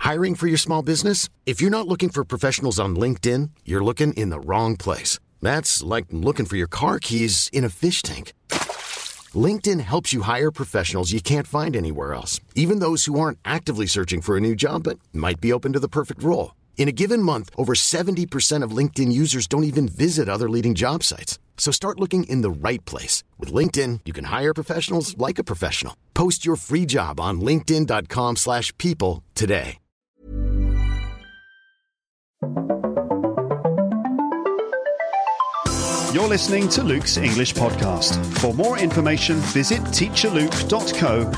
Hiring for your small business? If you're not looking for professionals on LinkedIn, you're looking in the wrong place. That's like looking for your car keys in a fish tank. LinkedIn helps you hire professionals you can't find anywhere else, even those who aren't actively searching for a new job but might be open to the perfect role. In a given month, over 70% of LinkedIn users don't even visit other leading job sites. So start looking in the right place. With LinkedIn, you can hire professionals like a professional. Post your free job on linkedin.com/people today. You're listening to Luke's English Podcast. For more information, visit teacherluke.co.uk.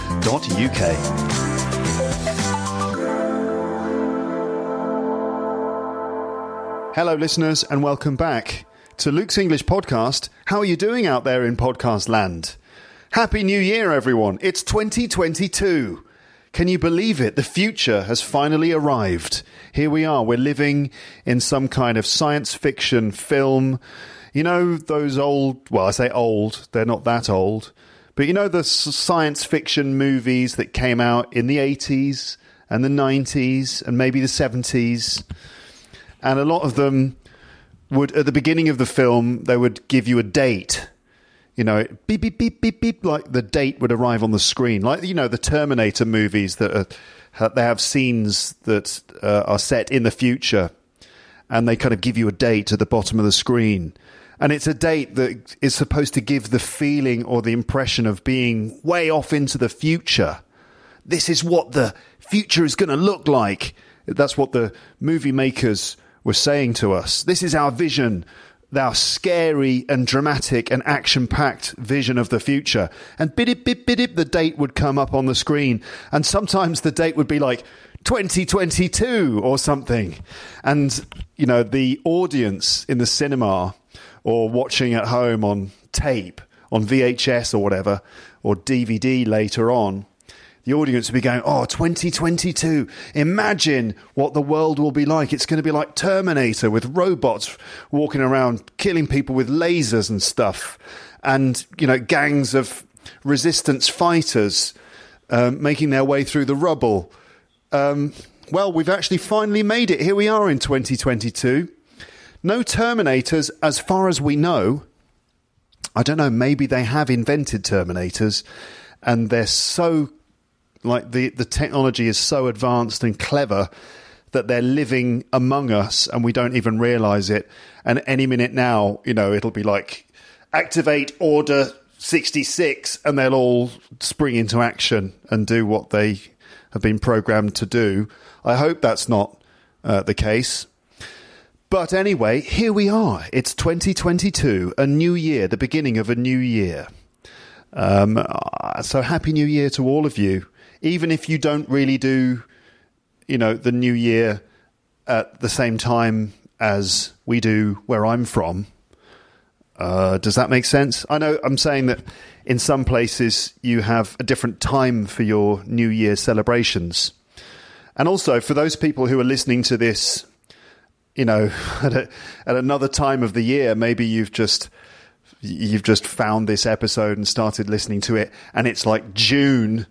Hello, listeners, and welcome back to Luke's English Podcast. How are you doing out there in podcast land? Happy New Year, everyone. It's 2022. Can you believe it? The future has finally arrived. Here we are. We're living in some kind of science fiction film. You know, those old, well, I say old, they're not that old, but you know the science fiction movies that came out in the 80s and the 90s and maybe the 70s? And a lot of them would, at the beginning of the film, they would give you a date. You know, beep, beep, beep, beep, beep, like the date would arrive on the screen. Like, you know, the Terminator movies that they have scenes that are set in the future, and they kind of give you a date at the bottom of the screen. And it's a date that is supposed to give the feeling or the impression of being way off into the future. This is what the future is going to look like. That's what the movie makers were saying to us. This is our vision, our scary and dramatic and action-packed vision of the future. And bidip, bip, bidip, the date would come up on the screen. And sometimes the date would be like 2022 or something. And, you know, the audience in the cinema or watching at home on tape, on VHS or whatever, or DVD later on, the audience will be going, oh, 2022, imagine what the world will be like. It's going to be like Terminator with robots walking around, killing people with lasers and stuff. And, you know, gangs of resistance fighters making their way through the rubble. Well, we've actually finally made it. Here we are in 2022. No Terminators, as far as we know. I don't know, maybe they have invented Terminators and they're so, like, the technology is so advanced and clever that they're living among us and we don't even realise it. And any minute now, you know, it'll be like, activate Order 66, and they'll all spring into action and do what they have been programmed to do. I hope that's not the case. But anyway, here we are. It's 2022, a new year, the beginning of a new year. So happy new year to all of you. Even if you don't really do, you know, the new year at the same time as we do where I'm from. Does that make sense? I know I'm saying that in some places you have a different time for your New Year celebrations. And also for those people who are listening to this, you know, at another time of the year, maybe you've just found this episode and started listening to it, and it's like June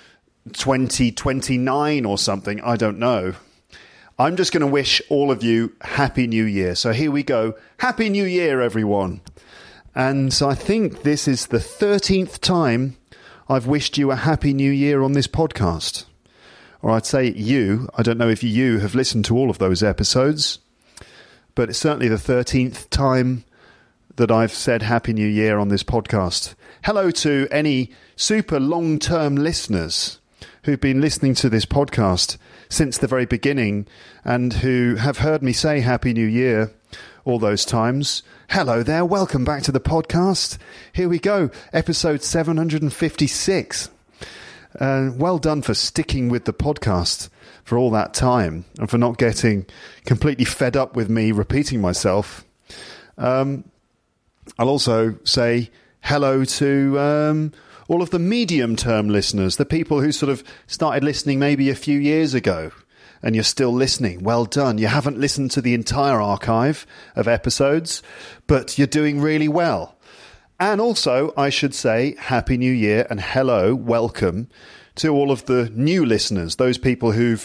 2029 or something. I don't know. I'm just going to wish all of you Happy New Year. So here we go. Happy New Year, everyone. And so I think this is the 13th time I've wished you a Happy New Year on this podcast. Or I'd say you. I don't know if you have listened to all of those episodes, but it's certainly the 13th time that I've said Happy New Year on this podcast. Hello to any super long-term listeners who've been listening to this podcast since the very beginning and who have heard me say Happy New Year all those times. Hello there, welcome back to the podcast. Here we go, episode 756. Well done for sticking with the podcast for all that time and for not getting completely fed up with me repeating myself. I'll also say hello to all of the medium-term listeners, the people who sort of started listening maybe a few years ago, and you're still listening. Well done. You haven't listened to the entire archive of episodes, but you're doing really well. And also, I should say, Happy New Year and hello, welcome to all of the new listeners, those people who've,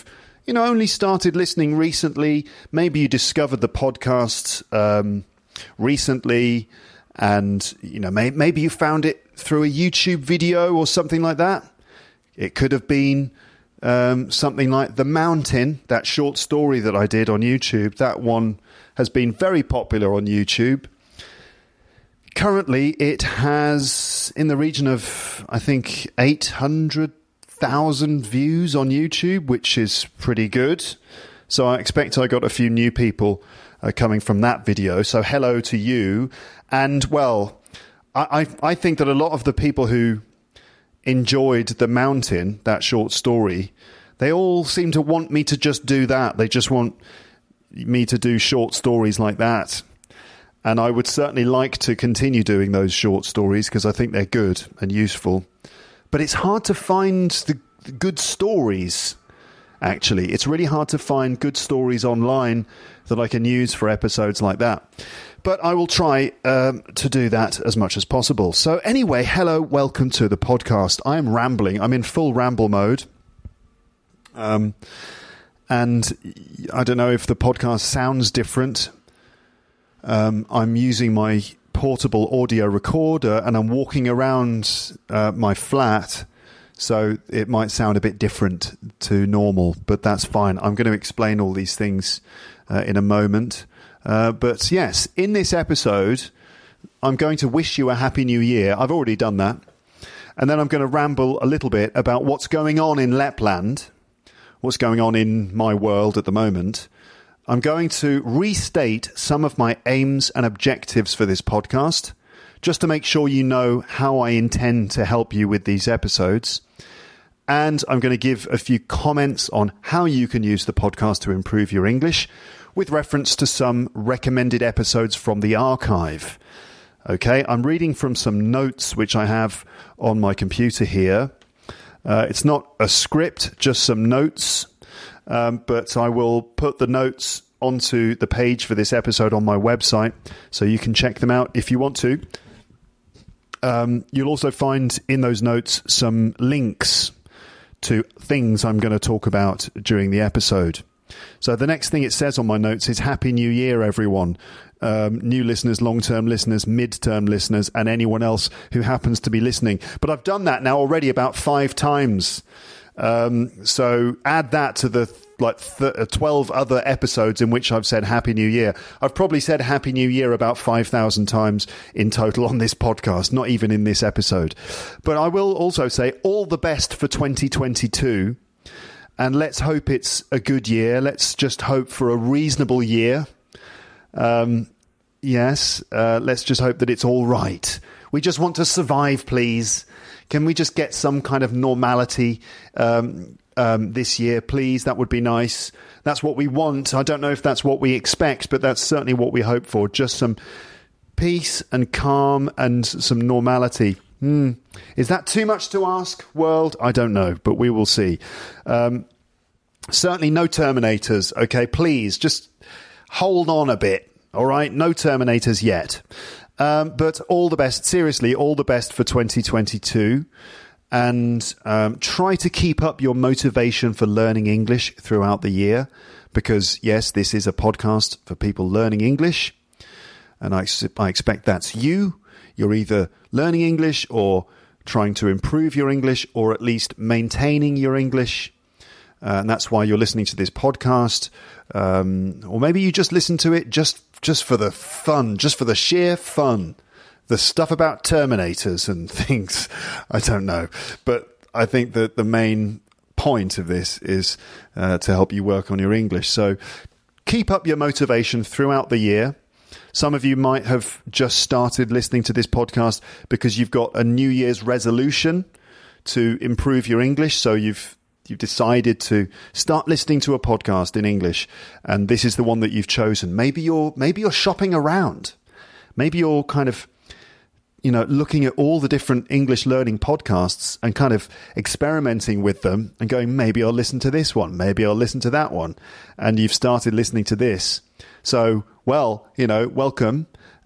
only started listening recently, maybe you discovered the podcast recently, and maybe you found it through a YouTube video or something like that. It could have been something like The Mountain, that short story that I did on YouTube. That one has been very popular on YouTube. Currently, it has in the region of, I think, 800,000 views on YouTube, which is pretty good. So I expect I got a few new people coming from that video. So hello to you. And, well, I think that a lot of the people who enjoyed The Mountain, that short story, they all seem to want me to just do that. They just want me to do short stories like that. And I would certainly like to continue doing those short stories because I think they're good and useful. But it's hard to find the good stories, actually. It's really hard to find good stories online that I can use for episodes like that. But I will try to do that as much as possible. So anyway, hello, welcome to the podcast. I am rambling. I'm in full ramble mode. And I don't know if the podcast sounds different. I'm using my portable audio recorder and I'm walking around my flat. So it might sound a bit different to normal, but that's fine. I'm going to explain all these things in a moment. But yes, in this episode, I'm going to wish you a happy new year. I've already done that. And then I'm going to ramble a little bit about what's going on in Lapland, what's going on in my world at the moment. I'm going to restate some of my aims and objectives for this podcast, just to make sure you know how I intend to help you with these episodes. And I'm going to give a few comments on how you can use the podcast to improve your English, with reference to some recommended episodes from the archive. Okay, I'm reading from some notes which I have on my computer here. It's not a script, just some notes, but I will put the notes onto the page for this episode on my website, so you can check them out if you want to. You'll also find in those notes some links to things I'm going to talk about during the episode. So the next thing it says on my notes is Happy New Year, everyone. New listeners, long-term listeners, mid-term listeners, and anyone else who happens to be listening. But I've done that now already about 5 times. So add that to the 12 other episodes in which I've said Happy New Year. I've probably said Happy New Year about 5,000 times in total on this podcast, not even in this episode. But I will also say all the best for 2022. And let's hope it's a good year. Let's just hope for a reasonable year. Yes, let's just hope that it's all right. We just want to survive, please. Can we just get some kind of normality this year, please? That would be nice. That's what we want. I don't know if that's what we expect, but that's certainly what we hope for. Just some peace and calm and some normality. Is that too much to ask, world? I don't know, but we will see. Certainly no Terminators, okay? Please, just hold on a bit, all right? No Terminators yet. But all the best, seriously, all the best for 2022. And try to keep up your motivation for learning English throughout the year. Because, yes, this is a podcast for people learning English. And I expect that's you. You're either learning English or trying to improve your English, or at least maintaining your English. And that's why you're listening to this podcast. Or maybe you just listen to it just for the fun, just for the sheer fun. The stuff about Terminators and things. I don't know. But I think that the main point of this is to help you work on your English. So keep up your motivation throughout the year. Some of you might have just started listening to this podcast because you've got a New Year's resolution to improve your English. So you've decided to start listening to a podcast in English, and this is the one that you've chosen. Maybe you're shopping around. Maybe you're kind of, looking at all the different English learning podcasts and kind of experimenting with them and going, maybe I'll listen to this one. Maybe I'll listen to that one. And you've started listening to this. So, well, welcome.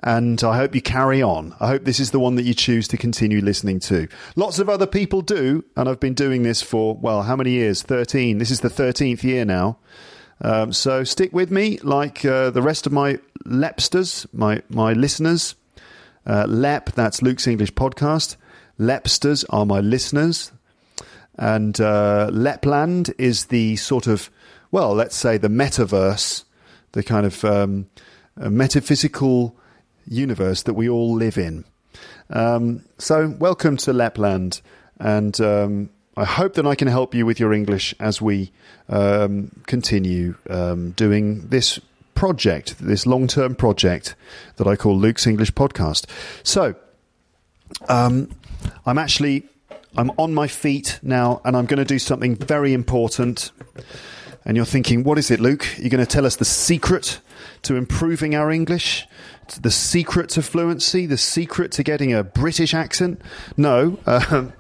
and I hope you carry on. I hope this is the one that you choose to continue listening to. Lots of other people do, and I've been doing this for, well, how many years? 13. This is the 13th year now. So stick with me like the rest of my Lepsters, my listeners. Lep, that's Luke's English Podcast. Lepsters are my listeners. And Lepland is the sort of, well, let's say the metaverse, the kind of metaphysical universe that we all live in. So welcome to Lepland, and I hope that I can help you with your English as we continue doing this project, this long-term project that I call Luke's English Podcast. So I'm on my feet now, and I'm going to do something very important. And you're thinking, what is it, Luke? You're going to tell us the secret to improving our English? The secret to fluency? The secret to getting a British accent? No. I'm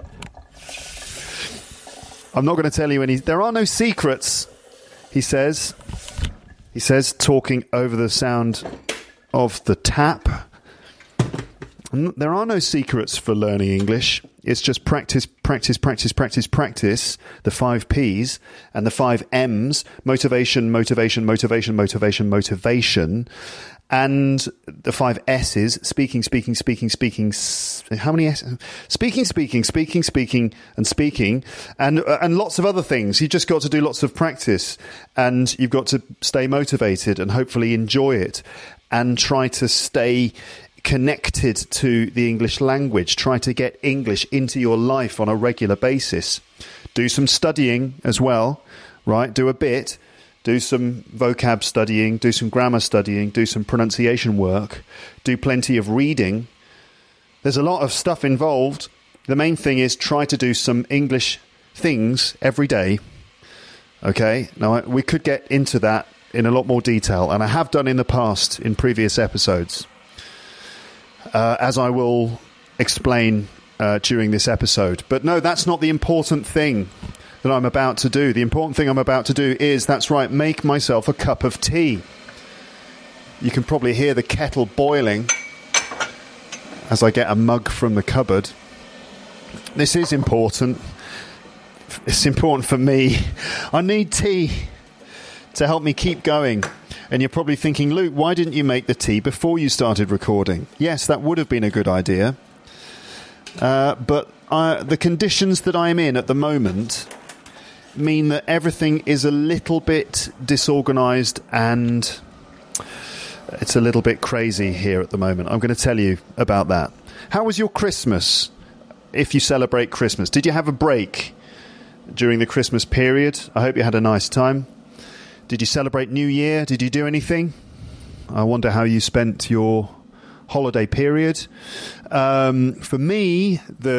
not going to tell you any. There are no secrets, he says. He says, talking over the sound of the tap. There are no secrets for learning English. It's just practice, practice, practice, practice, practice, the 5 Ps and the 5 Ms, motivation, motivation, motivation, motivation, motivation, and the 5 S's, speaking, speaking, speaking, speaking, how many S's? Speaking, speaking, speaking, speaking, and speaking, and lots of other things. You've just got to do lots of practice, and you've got to stay motivated and hopefully enjoy it, and try to stay connected to the English language. Try to get English into your life on a regular basis. Do some studying as well, right? Do a bit. Do some vocab studying, do some grammar studying, do some pronunciation work, do plenty of reading. There's a lot of stuff involved. The main thing is try to do some English things every day. Okay? Now, we could get into that in a lot more detail, and I have done in the past in previous episodes. As I will explain during this episode. But no, that's not the important thing that I'm about to do. The important thing I'm about to do is, that's right, make myself a cup of tea. You can probably hear the kettle boiling as I get a mug from the cupboard. This is important. It's important for me. I need tea to help me keep going. And you're probably thinking, Luke, why didn't you make the tea before you started recording? Yes, that would have been a good idea. But the conditions that I'm in at the moment mean that everything is a little bit disorganized and it's a little bit crazy here at the moment. I'm going to tell you about that. How was your Christmas, if you celebrate Christmas? Did you have a break during the Christmas period? I hope you had a nice time. Did you celebrate New Year? Did you do anything? I wonder how you spent your holiday period. For me,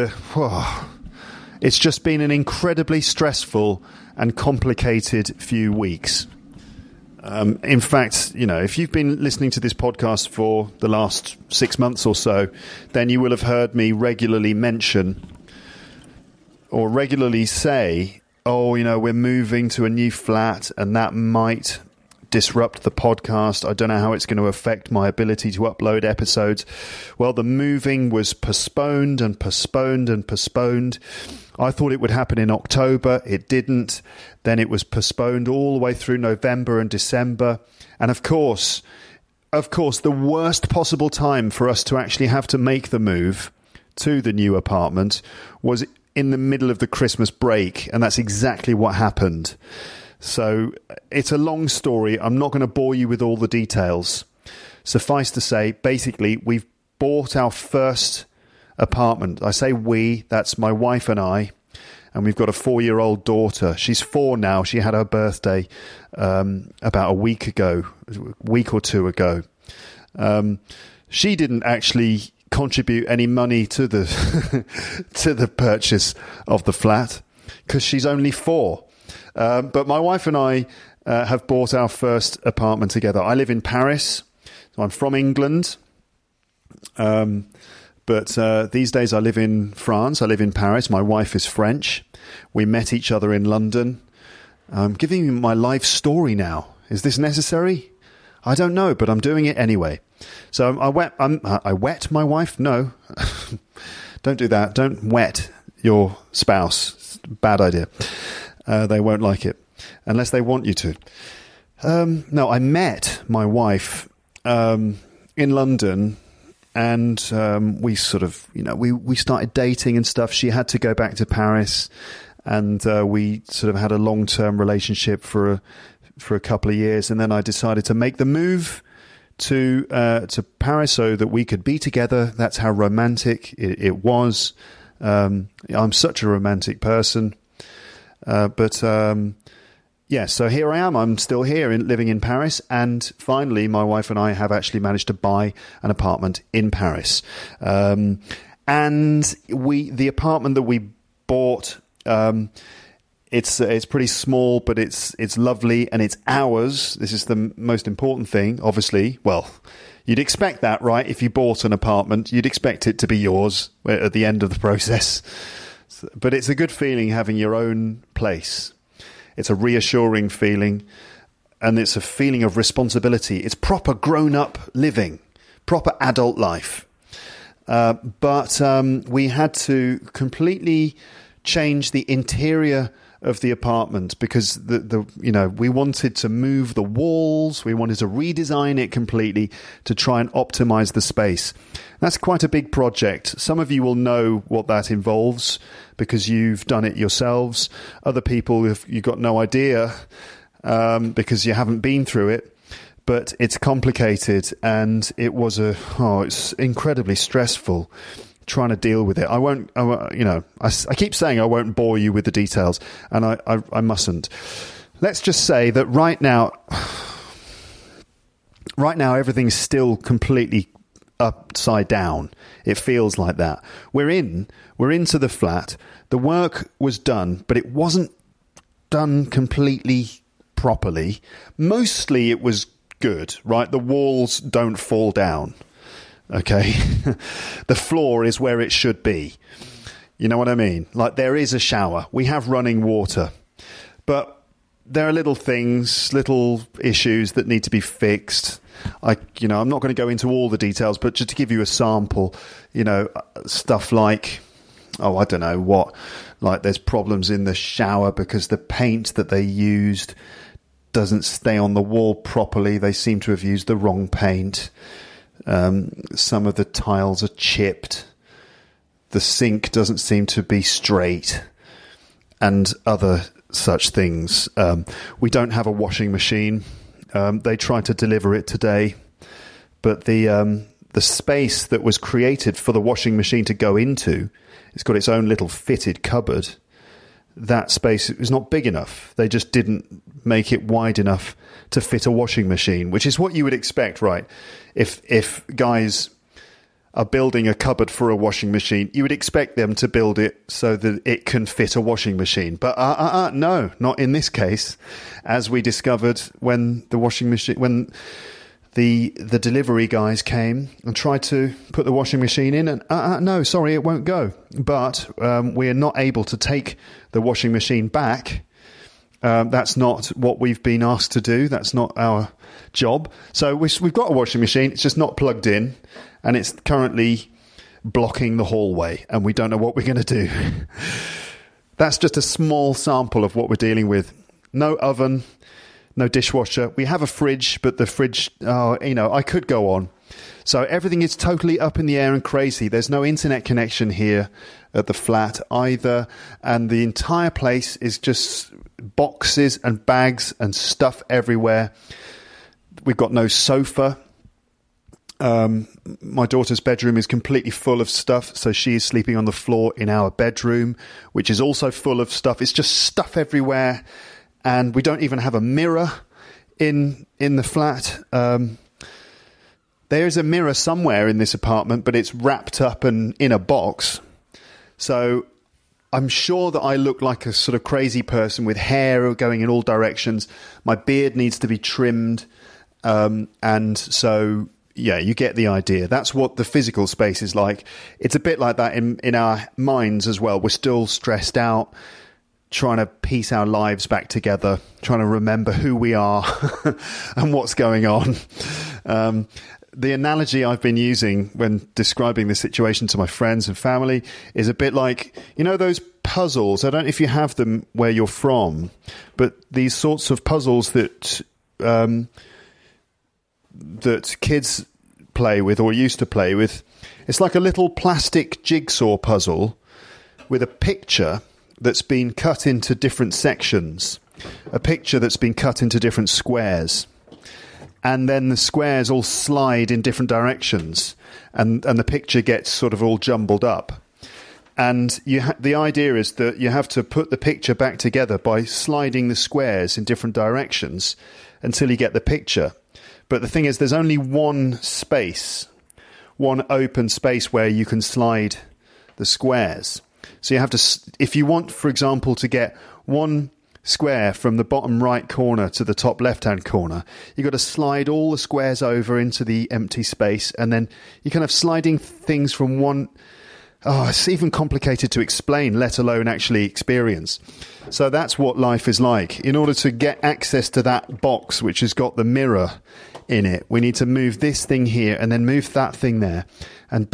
it's just been an incredibly stressful and complicated few weeks. In fact, you know, if you've been listening to this podcast for the last 6 months or so, then you will have heard me regularly mention or regularly say, oh, you know, we're moving to a new flat and that might disrupt the podcast. I don't know how it's going to affect my ability to upload episodes. Well, the moving was postponed and postponed and postponed. I thought it would happen in October. It didn't. Then it was postponed all the way through November and December. And of course, the worst possible time for us to actually have to make the move to the new apartment was in the middle of the Christmas break, and that's exactly what happened. So it's a long story. I'm not going to bore you with all the details. Suffice to say, basically, we've bought our first apartment. I say we, that's my wife and I, and we've got a 4-year-old daughter. She's 4 now. She had her birthday about a week or two ago. She didn't actually contribute any money to the to the purchase of the flat because she's only 4. But my wife and I have bought our first apartment together. I live in Paris, so I'm from England. But these days I live in France. I live in Paris. My wife is French. We met each other in London. I'm giving you my life story now. Is this necessary? I don't know, but I'm doing it anyway. So I wet my wife. No, don't do that. Don't wet your spouse. It's a bad idea. They won't like it unless they want you to. No, I met my wife in London, and we sort of, we started dating and stuff. She had to go back to Paris, and we sort of had a long-term relationship for a couple of years, and then I decided to make the move to Paris so that we could be together. That's how romantic it was. I'm such a romantic person, but so here I am. I'm still here, living in Paris, and finally, my wife and I have actually managed to buy an apartment in Paris. And the apartment that we bought, it's pretty small, but it's lovely, and it's ours. This is the most important thing, obviously. Well, you'd expect that, right? If you bought an apartment, you'd expect it to be yours at the end of the process. But it's a good feeling having your own place. It's a reassuring feeling, and it's a feeling of responsibility. It's proper grown-up living, proper adult life. But we had to completely change the interior of the apartment because we wanted to move the walls. We wanted to redesign it completely to try and optimize the space. That's quite a big project. Some of you will know what that involves because you've done it yourselves. Other people, you've got no idea because you haven't been through it. But it's complicated, and it's incredibly stressful trying to deal with it. I keep saying I won't bore you with the details, and I mustn't. Let's just say that right now everything's still completely upside down. It feels like that. We're into the flat. The work was done, but it wasn't done completely properly. Mostly it was good, right? The walls don't fall down. Okay. The floor is where it should be. You know what I mean? Like, there is a shower. We have running water. But there are little things, little issues that need to be fixed. I'm not going to go into all the details, but just to give you a sample, stuff like, I don't know what, like there's problems in the shower because the paint that they used doesn't stay on the wall properly. They seem to have used the wrong paint. Some of the tiles are chipped. The sink doesn't seem to be straight, and other such things. We don't have a washing machine. They tried to deliver it today, but the space that was created for the washing machine to go into, it's got its own little fitted cupboard. That space is not big enough. They just didn't make it wide enough to fit a washing machine, which is what you would expect, right? If guys are building a cupboard for a washing machine, you would expect them to build it so that it can fit a washing machine. But no, not in this case, as we discovered when the delivery guys came and tried to put the washing machine in, and no, sorry, it won't go. But we are not able to take the washing machine back. That's not what we've been asked to do. That's not our job. So we've got a washing machine. It's just not plugged in, and it's currently blocking the hallway, and we don't know what we're going to do. That's just a small sample of what we're dealing with. No oven, no dishwasher. We have a fridge, but the fridge, I could go on. So everything is totally up in the air and crazy. There's no internet connection here at the flat either, and the entire place is just boxes and bags and stuff everywhere. We've got no sofa. My daughter's bedroom is completely full of stuff, so she is sleeping on the floor in our bedroom, which is also full of stuff. It's just stuff everywhere, and we don't even have a mirror in the flat. There is a mirror somewhere in this apartment, but it's wrapped up and in a box. So I'm sure that I look like a sort of crazy person with hair going in all directions. My beard needs to be trimmed. And so, yeah, you get the idea. That's what the physical space is like. It's a bit like that in our minds as well. We're still stressed out, trying to piece our lives back together, trying to remember who we are and what's going on. the analogy I've been using when describing the situation to my friends and family is a bit like, you know, those puzzles. I don't know if you have them where you're from, but these sorts of puzzles that that kids play with or used to play with. It's like a little plastic jigsaw puzzle with a picture that's been cut into different sections, a picture that's been cut into different squares. And then the squares all slide in different directions, and the picture gets sort of all jumbled up. And the idea is that you have to put the picture back together by sliding the squares in different directions until you get the picture. But the thing is, there's only one open space where you can slide the squares. So you have to, if you want, for example, to get one square from the bottom right corner to the top left-hand corner, you've got to slide all the squares over into the empty space, and then you're kind of sliding things from one. Oh, it's even complicated to explain, let alone actually experience. So that's what life is like. In order to get access to that box, which has got the mirror in it, we need to move this thing here and then move that thing there, and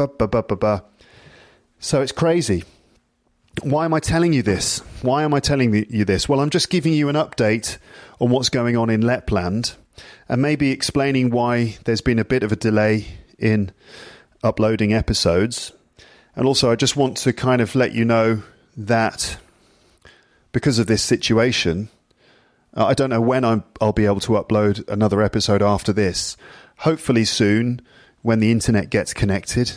So it's crazy. Why am I telling you this? Why am I telling you this? Well, I'm just giving you an update on what's going on in Lapland, and maybe explaining why there's been a bit of a delay in uploading episodes. And also, I just want to kind of let you know that because of this situation, I don't know when I'll be able to upload another episode after this. Hopefully soon, when the internet gets connected.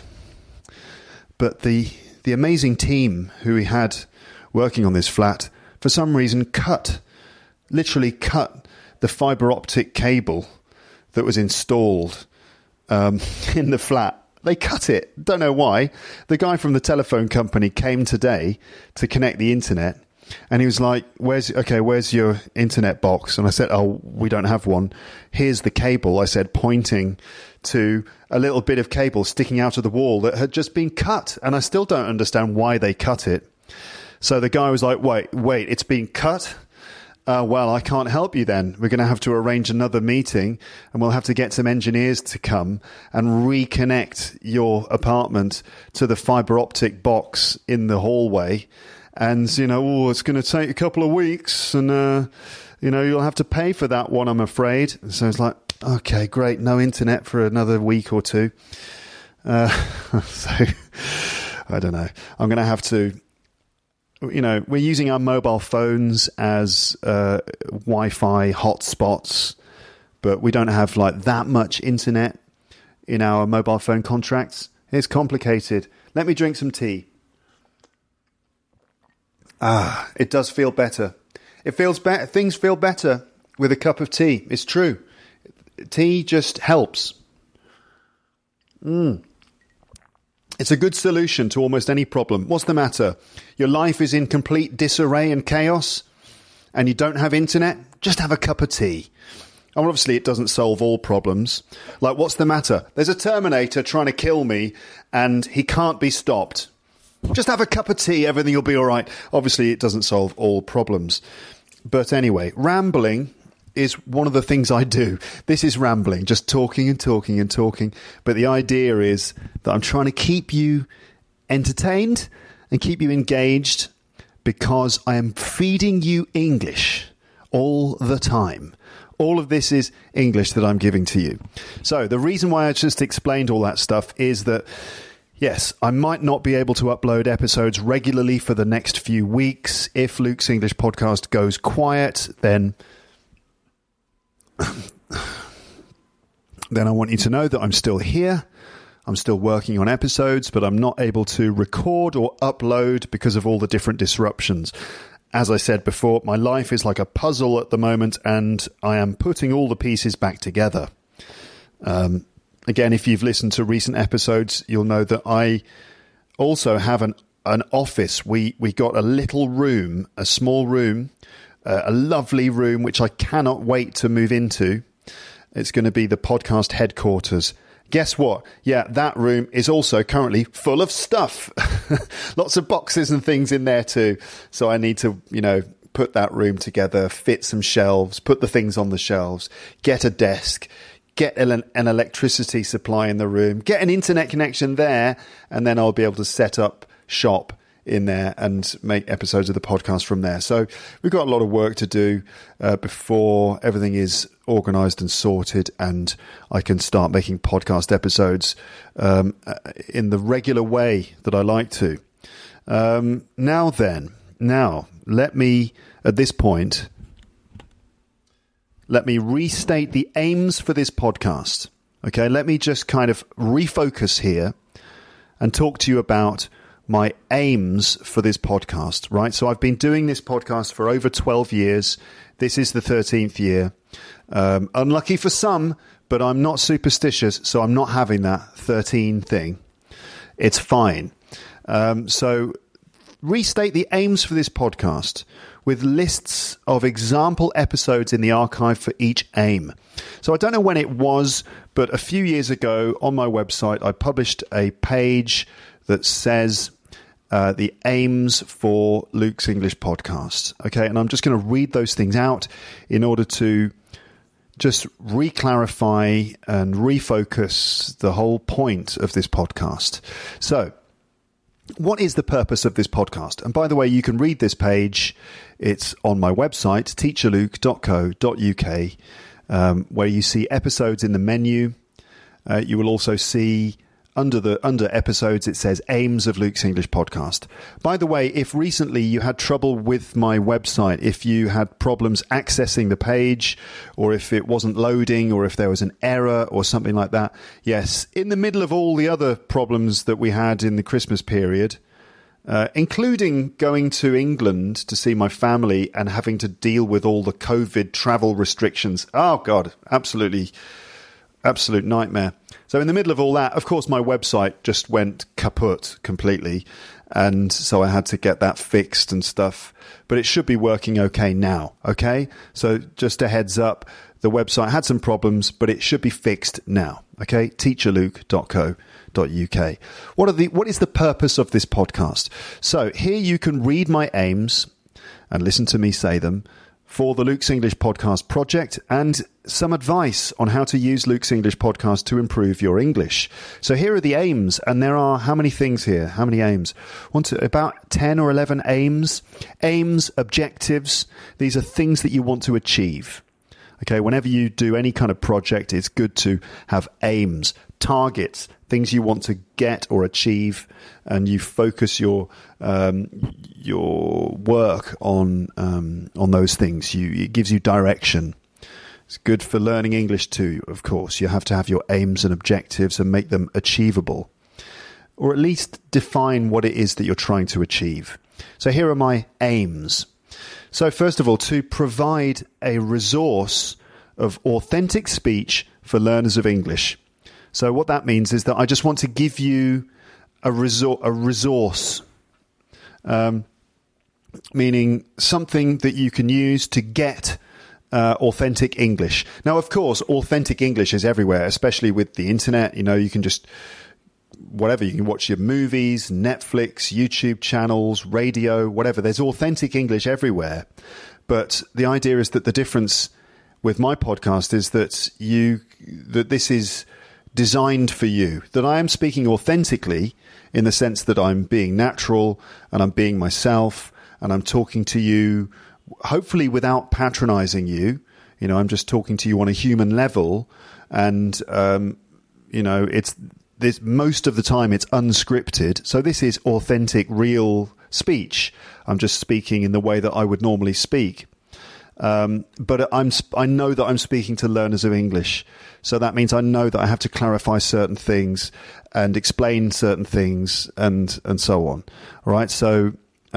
But the amazing team who we had working on this flat, for some reason, literally cut the fibre optic cable that was installed in the flat. They cut it. Don't know why. The guy from the telephone company came today to connect the internet, and he was like, where's your internet box? And I said, oh, we don't have one. Here's the cable, I said, pointing to a little bit of cable sticking out of the wall that had just been cut. And I still don't understand why they cut it. So the guy was like, wait, it's been cut? Well, I can't help you then. We're going to have to arrange another meeting, and we'll have to get some engineers to come and reconnect your apartment to the fibre optic box in the hallway. And, it's going to take a couple of weeks, and, you'll have to pay for that one, I'm afraid. So it's like, okay, great, no internet for another week or two. So, I don't know. I'm going to have to... we're using our mobile phones as Wi-Fi hotspots, but we don't have that much internet in our mobile phone contracts. It's complicated. Let me drink some tea. It does feel better. It feels better. Things feel better with a cup of tea. It's true. Tea just helps. It's a good solution to almost any problem. What's the matter? Your life is in complete disarray and chaos, and you don't have internet? Just have a cup of tea. And obviously it doesn't solve all problems. Like, what's the matter? There's a Terminator trying to kill me, and he can't be stopped. Just have a cup of tea, everything will be all right. Obviously it doesn't solve all problems. But anyway, rambling is one of the things I do. This is rambling, just talking and talking and talking. But the idea is that I'm trying to keep you entertained and keep you engaged, because I am feeding you English all the time. All of this is English that I'm giving to you. So the reason why I just explained all that stuff is that, yes, I might not be able to upload episodes regularly for the next few weeks. If Luke's English podcast goes quiet, then I want you to know that I'm still here. I'm still working on episodes, but I'm not able to record or upload because of all the different disruptions. As I said before, my life is like a puzzle at the moment, and I am putting all the pieces back together. Again, if you've listened to recent episodes, you'll know that I also have an office. We got a little room, a small room, a lovely room, which I cannot wait to move into. It's going to be the podcast headquarters. Guess what? Yeah, that room is also currently full of stuff. Lots of boxes and things in there too. So I need to, put that room together, fit some shelves, put the things on the shelves, get a desk, get an electricity supply in the room, get an internet connection there, and then I'll be able to set up shop in there and make episodes of the podcast from there. So we've got a lot of work to do before everything is organized and sorted and I can start making podcast episodes in the regular way that I like to. Now, let me, at this point, let me restate the aims for this podcast. Okay, let me just kind of refocus here and talk to you about my aims for this podcast, right? So I've been doing this podcast for over 12 years. This is the 13th year. Unlucky for some, but I'm not superstitious, so I'm not having that 13 thing. It's fine. So restate the aims for this podcast with lists of example episodes in the archive for each aim. So I don't know when it was, but a few years ago on my website, I published a page that says the aims for Luke's English podcast. Okay, and I'm just going to read those things out in order to just re-clarify and refocus the whole point of this podcast. So, what is the purpose of this podcast? And by the way, you can read this page. It's on my website, teacherluke.co.uk, where you see episodes in the menu. You will also see under episodes, it says aims of Luke's English podcast. By the way, if recently you had trouble with my website, if you had problems accessing the page, or if it wasn't loading, or if there was an error or something like that, yes, in the middle of all the other problems that we had in the Christmas period, including going to England to see my family and having to deal with all the COVID travel restrictions. Oh, God, absolute nightmare. So in the middle of all that, of course, my website just went kaput completely. And so I had to get that fixed and stuff. But it should be working okay now. Okay. So just a heads up, the website had some problems, but it should be fixed now. Okay. teacherluke.co.uk. What is the purpose of this podcast? So here you can read my aims and listen to me say them for the Luke's English Podcast project and some advice on how to use Luke's English Podcast to improve your English. So here are the aims, and there are how many things here? How many aims? About 10 or 11 aims. Aims, objectives, these are things that you want to achieve. Okay, whenever you do any kind of project, it's good to have aims, targets, things you want to get or achieve, and you focus your work on those things. It gives you direction. It's good for learning English too, of course. You have to have your aims and objectives and make them achievable, or at least define what it is that you're trying to achieve. So here are my aims. So first of all, to provide a resource of authentic speech for learners of English. So what that means is that I just want to give you a resource, meaning something that you can use to get authentic English. Now, of course, authentic English is everywhere, especially with the internet. You know, you can just, whatever, you can watch your movies, Netflix, YouTube channels, radio, whatever. There's authentic English everywhere. But the idea is that the difference with my podcast is that this is designed for you, that I am speaking authentically in the sense that I'm being natural and I'm being myself and I'm talking to you hopefully without patronizing you. You know, I'm just talking to you on a human level, and you know, it's this most of the time it's unscripted. So this is authentic, real speech. I'm just speaking in the way that I would normally speak. But I know that I'm speaking to learners of English. So that means I know that I have to clarify certain things and explain certain things and so on. All right. So,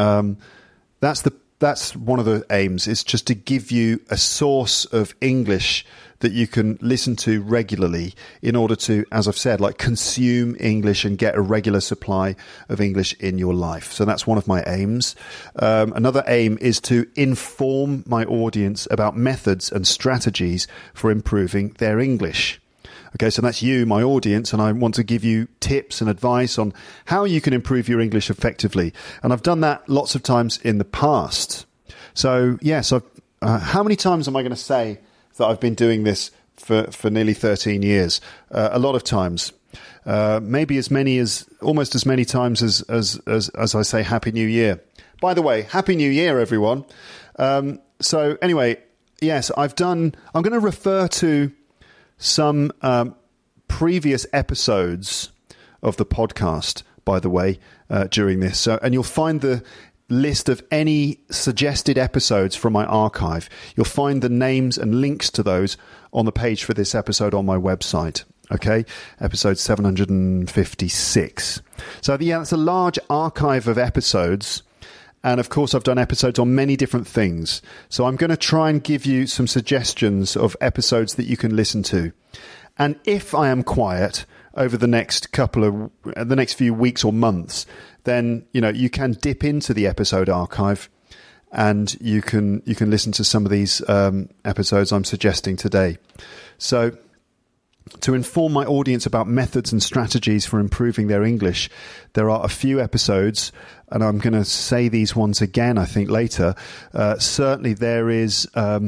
that's one of the aims, is just to give you a source of English that you can listen to regularly in order to, as I've said, like consume English and get a regular supply of English in your life. So that's one of my aims. Another aim is to inform my audience about methods and strategies for improving their English. Okay, so that's you, my audience, and I want to give you tips and advice on how you can improve your English effectively. And I've done that lots of times in the past. So, yes, how many times am I going to say that I've been doing this for nearly 13 years. A lot of times. Maybe almost as many times as I say Happy New Year. By the way, Happy New Year, everyone. So anyway, yes, I'm going to refer to some previous episodes of the podcast, by the way, during this. So, and you'll find the list of any suggested episodes from my archive. You'll find the names and links to those on the page for this episode on my website. Okay, episode 756. So yeah, that's a large archive of episodes. And of course, I've done episodes on many different things. So I'm going to try and give you some suggestions of episodes that you can listen to. And if I am quiet over the next few weeks or months, then, you can dip into the episode archive and you can listen to some of these episodes I'm suggesting today. So, to inform my audience about methods and strategies for improving their English, there are a few episodes, and I'm going to say these ones again, I think, later. Certainly there is...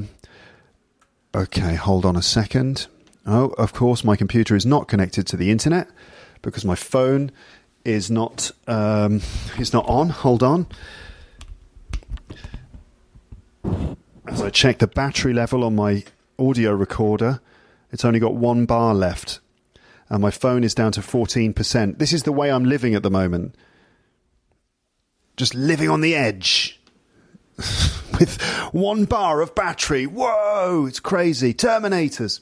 okay, hold on a second. Oh, of course, my computer is not connected to the internet because my phone is not on. Hold on. As I check the battery level on my audio recorder, it's only got 1 bar left, and my phone is down to 14%. This is the way I'm living at the moment. Just living on the edge with 1 bar of battery. Whoa, it's crazy. Terminators.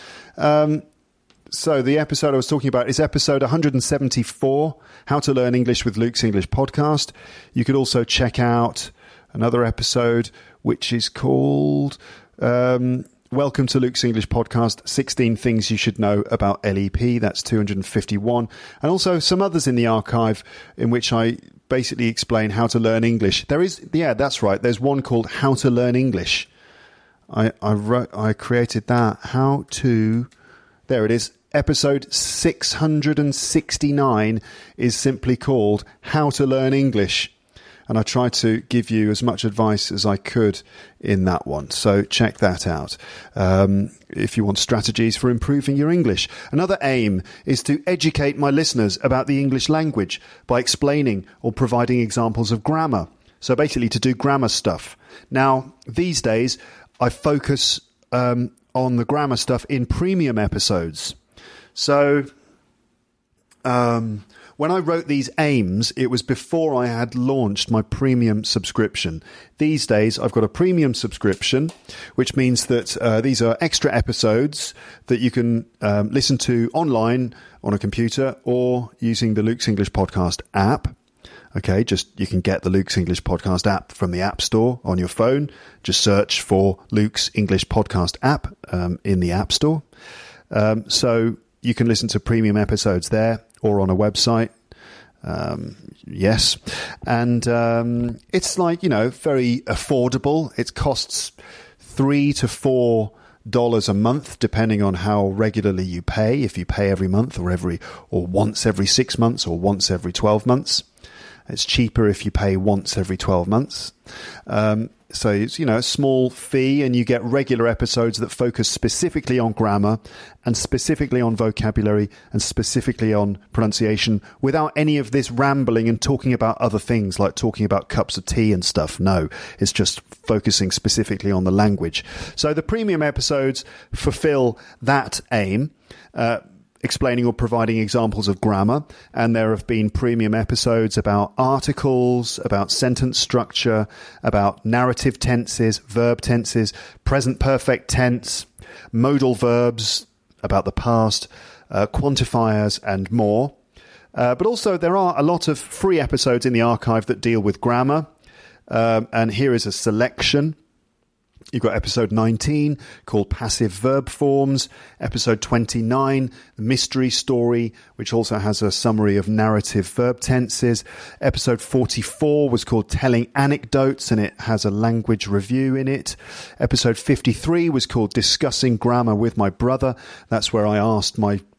So the episode I was talking about is episode 174, How to Learn English with Luke's English Podcast. You could also check out another episode which is called... Welcome to Luke's English Podcast, 16 Things You Should Know About LEP. That's 251. And also some others in the archive in which I basically explain how to learn English. That's right. There's one called How to Learn English. I created that. There it is. Episode 669 is simply called How to Learn English. And I tried to give you as much advice as I could in that one. So check that out if you want strategies for improving your English. Another aim is to educate my listeners about the English language by explaining or providing examples of grammar. So basically to do grammar stuff. Now, these days, I focus on the grammar stuff in premium episodes. So... when I wrote these aims, it was before I had launched my premium subscription. These days, I've got a premium subscription, which means that these are extra episodes that you can listen to online on a computer or using the Luke's English Podcast app. Okay, you can get the Luke's English Podcast app from the App Store on your phone. Just search for Luke's English Podcast app in the App Store. So you can listen to premium episodes there or on a website. Yes. And it's very affordable. It costs $3 to $4 a month, depending on how regularly you pay. If you pay every month or once every 6 months or once every 12 months. It's cheaper if you pay once every 12 months. So it's, a small fee, and you get regular episodes that focus specifically on grammar and specifically on vocabulary and specifically on pronunciation without any of this rambling and talking about other things like talking about cups of tea and stuff. No, it's just focusing specifically on the language. So the premium episodes fulfill that aim, explaining or providing examples of grammar, and there have been premium episodes about articles, about sentence structure, about narrative tenses, verb tenses, present perfect tense, modal verbs, about the past, quantifiers, and more. But also there are a lot of free episodes in the archive that deal with grammar, and here is a selection. You've got episode 19 called Passive Verb Forms, episode 29, The Mystery Story, which also has a summary of narrative verb tenses. Episode 44 was called Telling Anecdotes, and it has a language review in it. Episode 53 was called Discussing Grammar with My Brother. That's where I asked my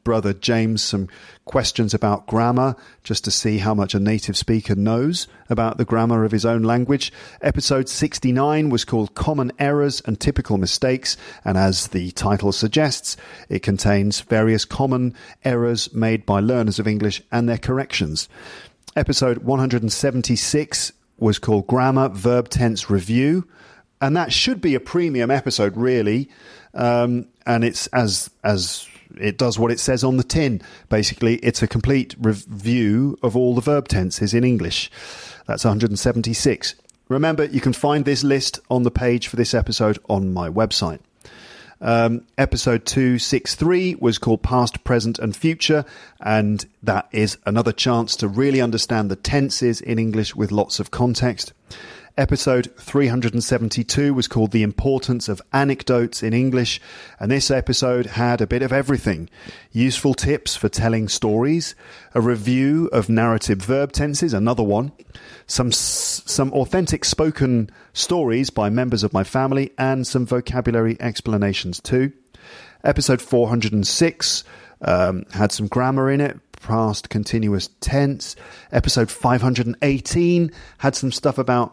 brother James some questions about grammar, just to see how much a native speaker knows about the grammar of his own language. Episode 69 was called Common Errors and Typical Mistakes, and as the title suggests, it contains various common errors made by learners of English and their corrections. Episode 176 was called Grammar Verb Tense Review, and that should be a premium episode, really. And it's as it does what it says on the tin. Basically, it's a complete review of all the verb tenses in English. That's 176. Remember, you can find this list on the page for this episode on my website. Episode 263 was called Past, Present and Future, and that is another chance to really understand the tenses in English with lots of context. Episode 372 was called The Importance of Anecdotes in English, and this episode had a bit of everything. Useful tips for telling stories, a review of narrative verb tenses, another one, some authentic spoken stories by members of my family, and some vocabulary explanations too. Episode 406 had some grammar in it, past continuous tense. Episode 518 had some stuff about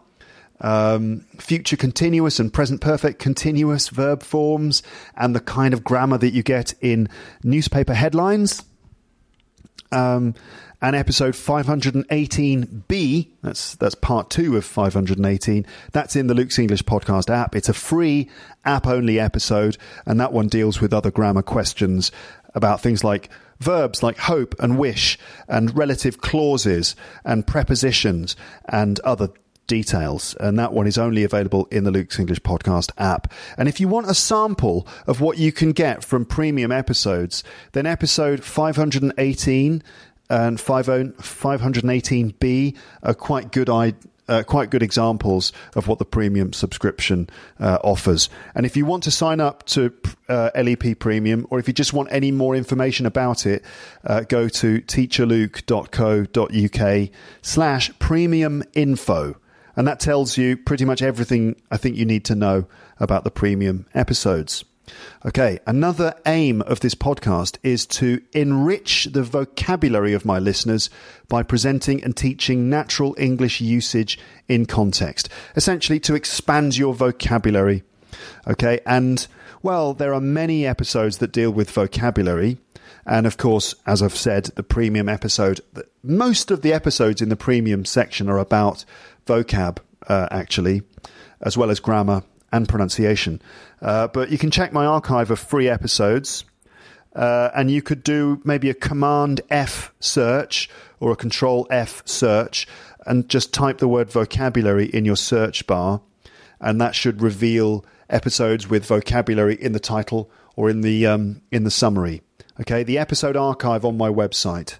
future continuous and present perfect continuous verb forms and the kind of grammar that you get in newspaper headlines. And episode 518B, that's part 2 of 518, that's in the Luke's English Podcast app. It's a free app-only episode, and that one deals with other grammar questions about things like verbs like hope and wish and relative clauses and prepositions and other details, and that one is only available in the Luke's English Podcast app. And if you want a sample of what you can get from premium episodes, then episode 518 and 518B are quite good examples of what the premium subscription offers. And if you want to sign up to LEP Premium, or if you just want any more information about it, go to teacherluke.co.uk/premium info. And that tells you pretty much everything I think you need to know about the premium episodes. Okay, another aim of this podcast is to enrich the vocabulary of my listeners by presenting and teaching natural English usage in context. Essentially, to expand your vocabulary. Okay, and, well, there are many episodes that deal with vocabulary. And, of course, as I've said, the premium episode, most of the episodes in the premium section are about vocab, actually, as well as grammar and pronunciation. But you can check my archive of free episodes, and you could do maybe a Command F search or a Control F search and just type the word vocabulary in your search bar, and that should reveal episodes with vocabulary in the title or in the summary. Okay, the episode archive on my website,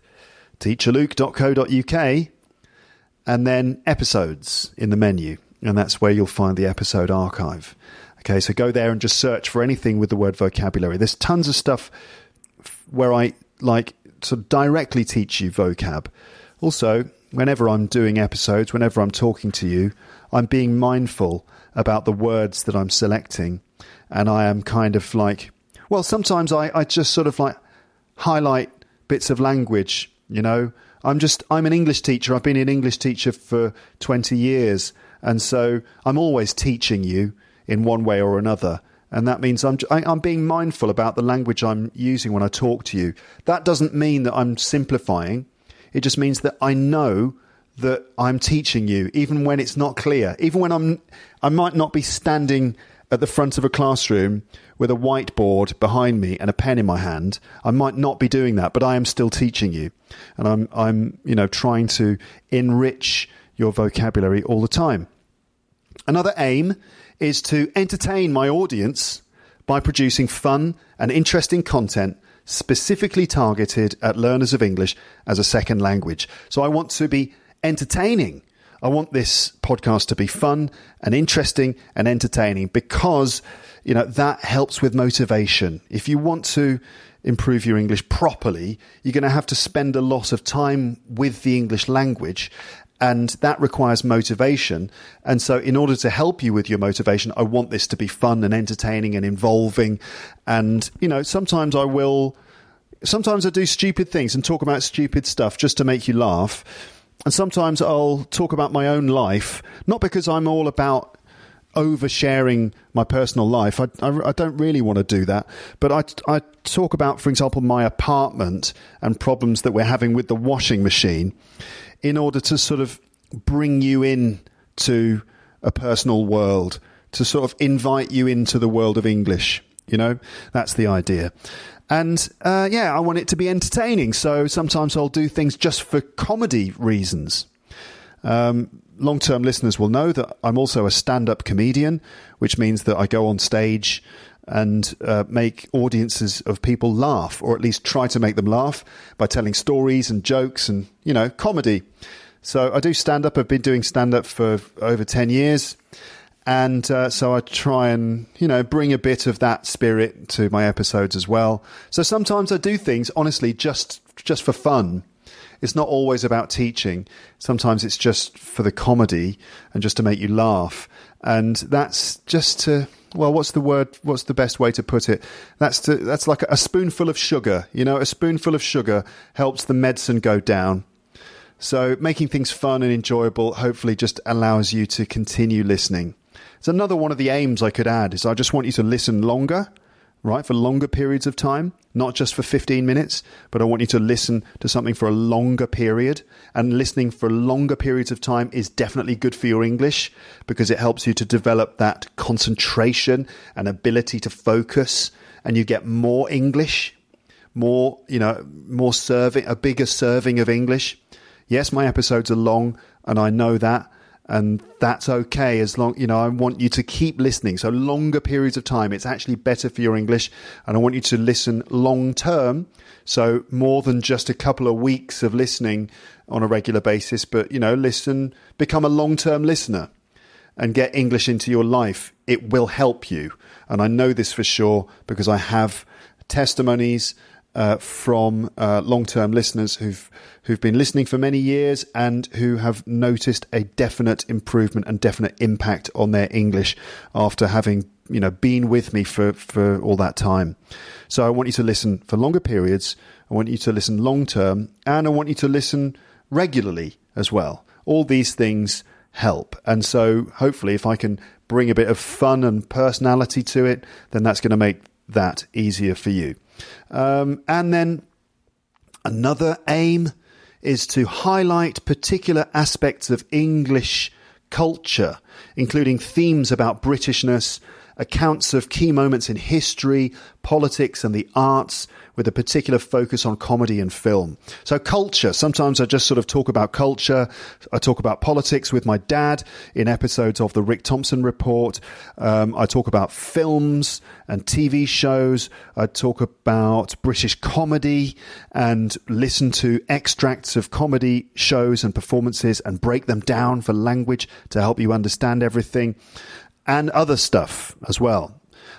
teacherluke.co.uk, and then episodes in the menu, and that's where you'll find the episode archive. Okay, so go there and just search for anything with the word vocabulary. There's tons of stuff where I sort of directly teach you vocab. Also, whenever I'm doing episodes, whenever I'm talking to you, I'm being mindful about the words that I'm selecting, and I am kind of like, well, sometimes I just sort of like highlight bits of language, you know. I'm an English teacher. I've been an English teacher for 20 years. And so I'm always teaching you in one way or another. And that means I'm being mindful about the language I'm using when I talk to you. That doesn't mean that I'm simplifying. It just means that I know that I'm teaching you, even when it's not clear. Even when I might not be standing at the front of a classroom with a whiteboard behind me and a pen in my hand. I might not be doing that, but I am still teaching you. And I'm trying to enrich your vocabulary all the time. Another aim is to entertain my audience by producing fun and interesting content specifically targeted at learners of English as a second language. So I want to be entertaining. I want this podcast to be fun and interesting and entertaining because, that helps with motivation. If you want to improve your English properly, you're going to have to spend a lot of time with the English language, and that requires motivation. And so in order to help you with your motivation, I want this to be fun and entertaining and involving. And, sometimes I will sometimes I do stupid things and talk about stupid stuff just to make you laugh. And sometimes I'll talk about my own life, not because I'm all about oversharing my personal life. I don't really want to do that. But I talk about, for example, my apartment and problems that we're having with the washing machine in order to sort of bring you in to a personal world, to sort of invite you into the world of English. You know, that's the idea. And I want it to be entertaining. So sometimes I'll do things just for comedy reasons. Long-term listeners will know that I'm also a stand-up comedian, which means that I go on stage and make audiences of people laugh, or at least try to make them laugh by telling stories and jokes and, comedy. So I do stand-up. I've been doing stand-up for over 10 years. And so I try and, bring a bit of that spirit to my episodes as well. So sometimes I do things, honestly, just for fun. It's not always about teaching. Sometimes it's just for the comedy and just to make you laugh. And that's just to, what's the word? What's the best way to put it? That's like a spoonful of sugar. A spoonful of sugar helps the medicine go down. So making things fun and enjoyable hopefully just allows you to continue listening. So another one of the aims I could add is I just want you to listen longer, right, for longer periods of time, not just for 15 minutes, but I want you to listen to something for a longer period. And listening for longer periods of time is definitely good for your English because it helps you to develop that concentration and ability to focus, and you get more English, more serving, a bigger serving of English. Yes, my episodes are long, and I know that. And that's okay as long, I want you to keep listening. So longer periods of time, it's actually better for your English. And I want you to listen long term. So more than just a couple of weeks of listening on a regular basis, but, listen, become a long-term listener and get English into your life. It will help you. And I know this for sure because I have testimonies from long-term listeners who've been listening for many years and who have noticed a definite improvement and definite impact on their English after having been with me for all that time. So I want you to listen for longer periods. I want you to listen long-term, and I want you to listen regularly as well. All these things help. And so hopefully if I can bring a bit of fun and personality to it, then that's going to make that easier for you. And then another aim is to highlight particular aspects of English culture, including themes about Britishness, accounts of key moments in history, politics and the arts, with a particular focus on comedy and film. So culture, sometimes I just sort of talk about culture. I talk about politics with my dad in episodes of the Rick Thompson Report. I talk about films and TV shows. I talk about British comedy and listen to extracts of comedy shows and performances and break them down for language to help you understand everything, and other stuff as well.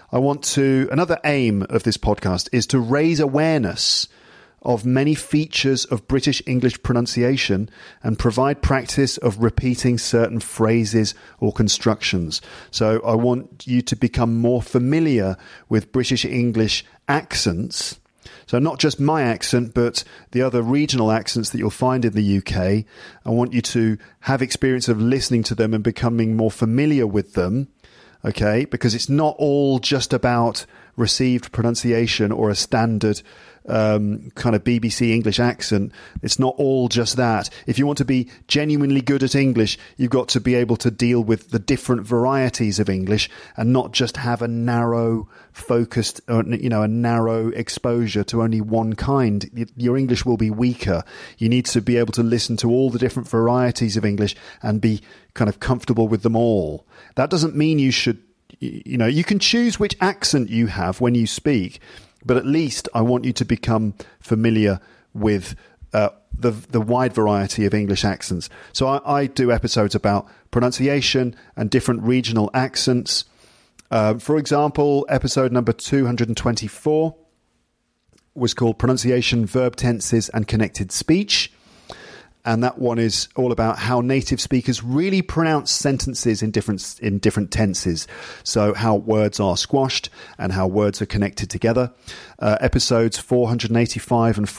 Another aim of this podcast is to raise awareness of many features of British English pronunciation and provide practice of repeating certain phrases or constructions. So I want you to become more familiar with British English accents. So not just my accent, but the other regional accents that you'll find in the UK. I want you to have experience of listening to them and becoming more familiar with them. Okay, because it's not all just about received pronunciation or a standard kind of BBC English accent. It's not all just that. If you want to be genuinely good at English, you've got to be able to deal with the different varieties of English and not just have a narrow focused, a narrow exposure to only one kind. Your English will be weaker. You need to be able to listen to all the different varieties of English and be kind of comfortable with them all. That doesn't mean you should, you can choose which accent you have when you speak, but at least I want you to become familiar with the wide variety of English accents. So I do episodes about pronunciation and different regional accents. For example, episode number 224 was called Pronunciation, Verb Tenses and Connected Speech. and that one is all about how native speakers really pronounce sentences in different tenses. So how words are squashed and how words are connected together. Episodes 485 and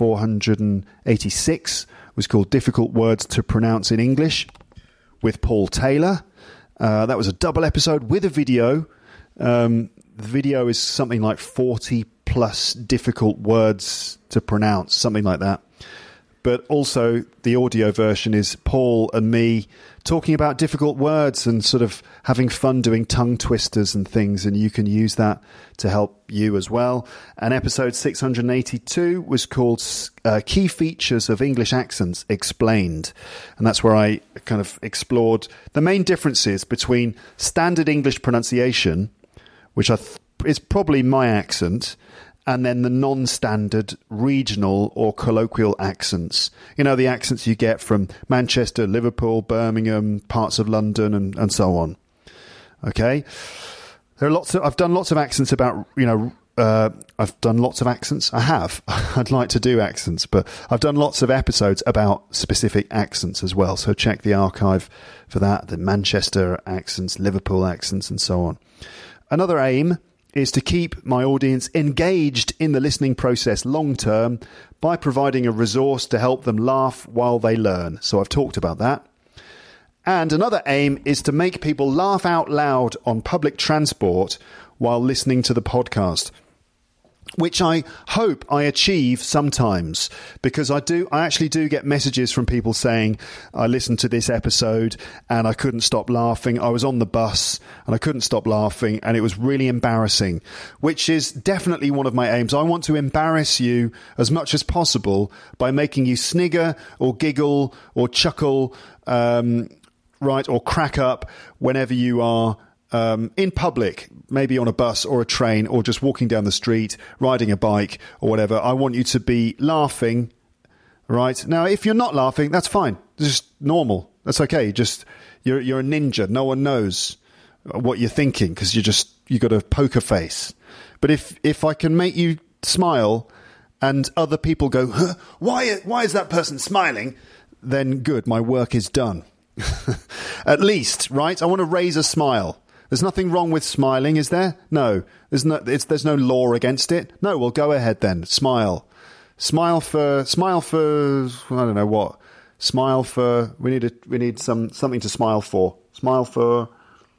486 was called Difficult Words to Pronounce in English with Paul Taylor. That was a double episode with a video. The video is something like 40 plus difficult words to pronounce, something like that. But also the audio version is Paul and me talking about difficult words and sort of having fun doing tongue twisters and things, and you can use that to help you as well. And episode 682 was called Key Features of English Accents Explained. And that's where I kind of explored the main differences between standard English pronunciation, which is probably my accent, and then the non-standard regional or colloquial accents. You know, the accents you get from Manchester, Liverpool, Birmingham, parts of London, and so on. Okay? I've done lots of accents about, I've done lots of accents. I have. I'd like to do accents, but I've done lots of episodes about specific accents as well. So check the archive for that, the Manchester accents, Liverpool accents, and so on. Another aim is to keep my audience engaged in the listening process long term by providing a resource to help them laugh while they learn. So I've talked about that. And another aim is to make people laugh out loud on public transport while listening to the podcast, which I hope I achieve sometimes, because I actually do get messages from people saying, I listened to this episode and I couldn't stop laughing. I was on the bus and I couldn't stop laughing and it was really embarrassing, which is definitely one of my aims. I want to embarrass you as much as possible by making you snigger or giggle or chuckle, or crack up whenever you are in public, maybe on a bus or a train or just walking down the street, riding a bike or whatever. I want you to be laughing, right? Now, if you're not laughing, that's fine. It's just normal. That's okay. You're a ninja. No one knows what you're thinking because you got a poker face. But if I can make you smile and other people go, huh, why is that person smiling? Then good, my work is done. At least, right? I want to raise a smile. There's nothing wrong with smiling, is there? No. There's no law against it. No, well, go ahead then. Smile. Smile for I don't know what. Smile for we need something to smile for. Smile for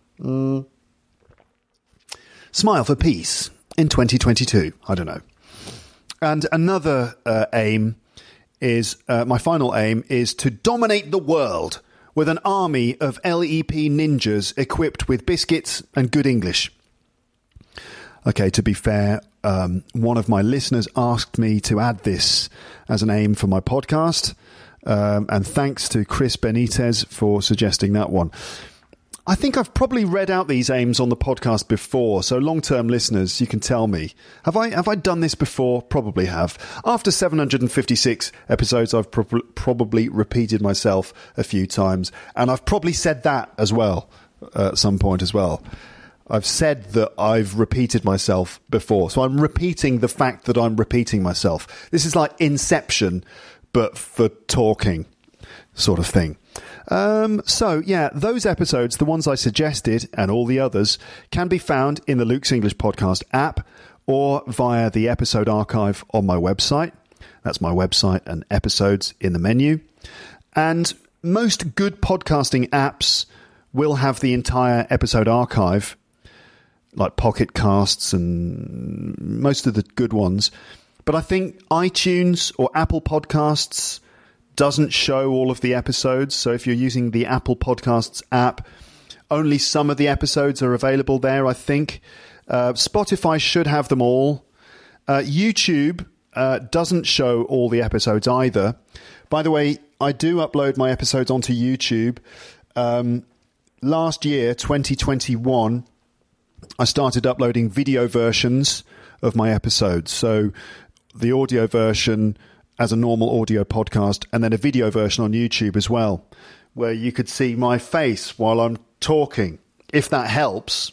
peace in 2022. I don't know. And another aim is my final aim is to dominate the world with an army of LEP ninjas equipped with biscuits and good English. Okay, to be fair, one of my listeners asked me to add this as an aim for my podcast, and thanks to Chris Benitez for suggesting that one. I think I've probably read out these aims on the podcast before, so long-term listeners, you can tell me. Have I done this before? Probably have. After 756 episodes, I've probably repeated myself a few times, and I've probably said that as well at some point as well. I've said that I've repeated myself before, so I'm repeating the fact that I'm repeating myself. This is like Inception, but for talking sort of thing. So, yeah, those episodes, the ones I suggested and all the others, can be found in the Luke's English Podcast app or via the episode archive on my website. That's my website and episodes in the menu. And most good podcasting apps will have the entire episode archive, like Pocket Casts and most of the good ones. But I think iTunes or Apple Podcasts doesn't show all of the episodes. So if you're using the Apple Podcasts app, only some of the episodes are available there, I think. Spotify should have them all. YouTube doesn't show all the episodes either. By the way, I do upload my episodes onto YouTube. Last year, 2021, I started uploading video versions of my episodes. So the audio version as a normal audio podcast, and then a video version on YouTube as well, where you could see my face while I'm talking, if that helps.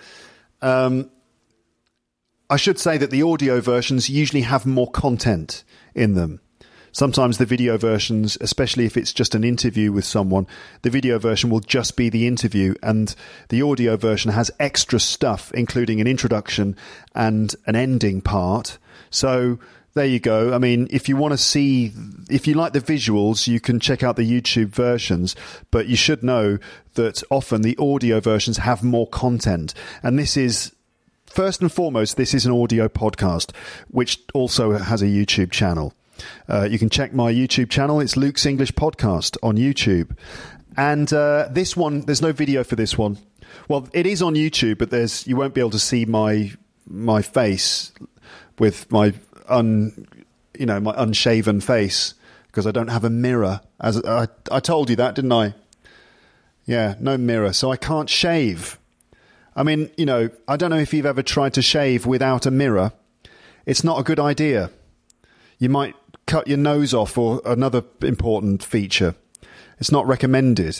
I should say that the audio versions usually have more content in them. Sometimes the video versions, especially if it's just an interview with someone, the video version will just be the interview, and the audio version has extra stuff, including an introduction and an ending part. So there you go. I mean, if you want to see, if you like the visuals, you can check out the YouTube versions, but you should know that often the audio versions have more content. And this is, first and foremost, this is an audio podcast, which also has a YouTube channel. You can check my YouTube channel. It's Luke's English Podcast on YouTube. And this one, there's no video for this one. Well, it is on YouTube, but you won't be able to see my face with my my unshaven face, because I don't have a mirror. As I told you that, didn't I? Yeah, no mirror, so I can't shave. I mean, I don't know if you've ever tried to shave without a mirror. It's not a good idea. You might cut your nose off, or another important feature. It's not recommended.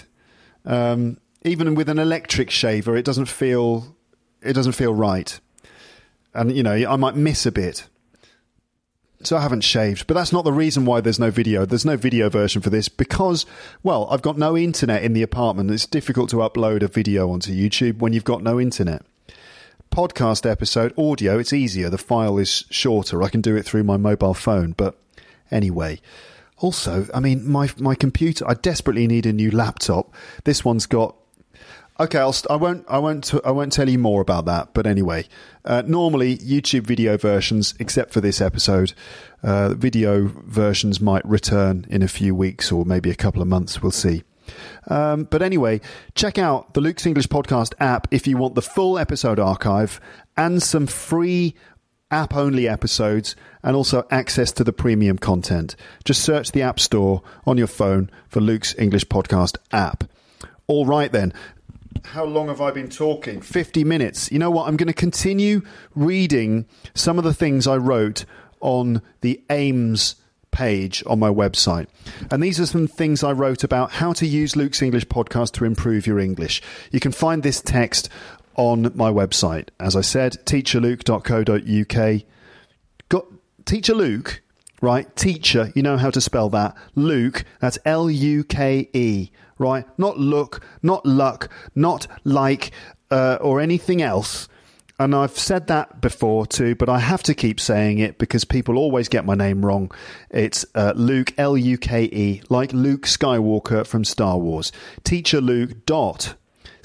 Even with an electric shaver, it doesn't feel right. And, I might miss a bit. So I haven't shaved, but that's not the reason why there's no video. There's no video version for this because, well, I've got no internet in the apartment. It's difficult to upload a video onto YouTube when you've got no internet. Podcast episode, audio, it's easier. The file is shorter. I can do it through my mobile phone. But anyway, also, I mean, my computer, I desperately need a new laptop. This one's got... Okay, I won't tell you more about that. But anyway, normally YouTube video versions, except for this episode, video versions might return in a few weeks or maybe a couple of months. We'll see. But anyway, check out the Luke's English Podcast app if you want the full episode archive and some free app-only episodes, and also access to the premium content. Just search the App Store on your phone for Luke's English Podcast app. All right then. How long have I been talking? 50 minutes. You know what? I'm going to continue reading some of the things I wrote on the AIMS page on my website. And these are some things I wrote about how to use Luke's English Podcast to improve your English. You can find this text on my website. As I said, teacherluke.co.uk. Got Teacher Luke, right? Teacher, you know how to spell that. Luke, that's Luke. Right? Not look, not luck, not like, or anything else. And I've said that before too, but I have to keep saying it because people always get my name wrong. It's Luke, Luke, like Luke Skywalker from Star Wars. teacherluke.co.uk.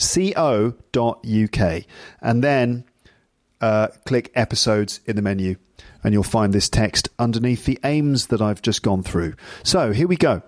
And then click episodes in the menu, and you'll find this text underneath the aims that I've just gone through. So here we go.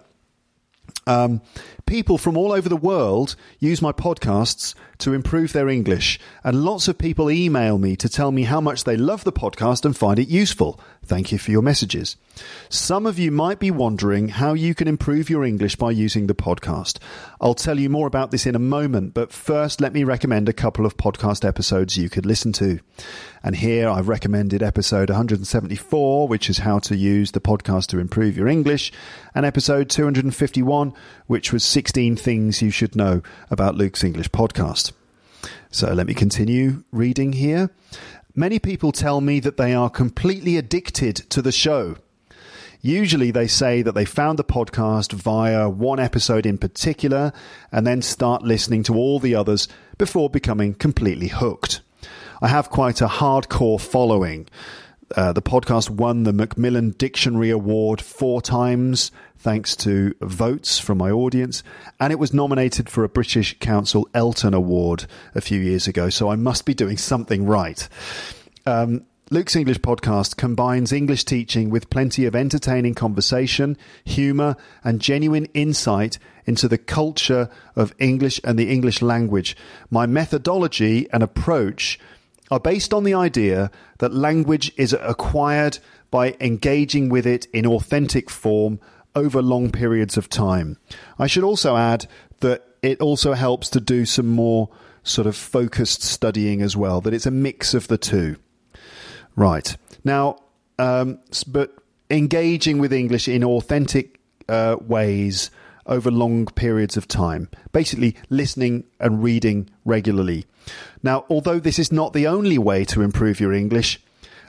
People from all over the world use my podcasts to improve their English, and lots of people email me to tell me how much they love the podcast and find it useful. Thank you for your messages. Some of you might be wondering how you can improve your English by using the podcast. I'll tell you more about this in a moment, but first let me recommend a couple of podcast episodes you could listen to. And here I've recommended episode 174, which is how to use the podcast to improve your English, and episode 251, which was 16 things you should know about Luke's English Podcast. So let me continue reading here. Many people tell me that they are completely addicted to the show. Usually they say that they found the podcast via one episode in particular and then start listening to all the others before becoming completely hooked. I have quite a hardcore following. The podcast won the Macmillan Dictionary Award 4 times, thanks to votes from my audience, and it was nominated for a British Council Elton Award a few years ago, so I must be doing something right. Luke's English Podcast combines English teaching with plenty of entertaining conversation, humour, and genuine insight into the culture of English and the English language. My methodology and approach are based on the idea that language is acquired by engaging with it in authentic form over long periods of time. I should also add that it also helps to do some more sort of focused studying as well, that it's a mix of the two. Right. Now, but engaging with English in authentic ways over long periods of time, basically listening and reading regularly. Now, although this is not the only way to improve your English,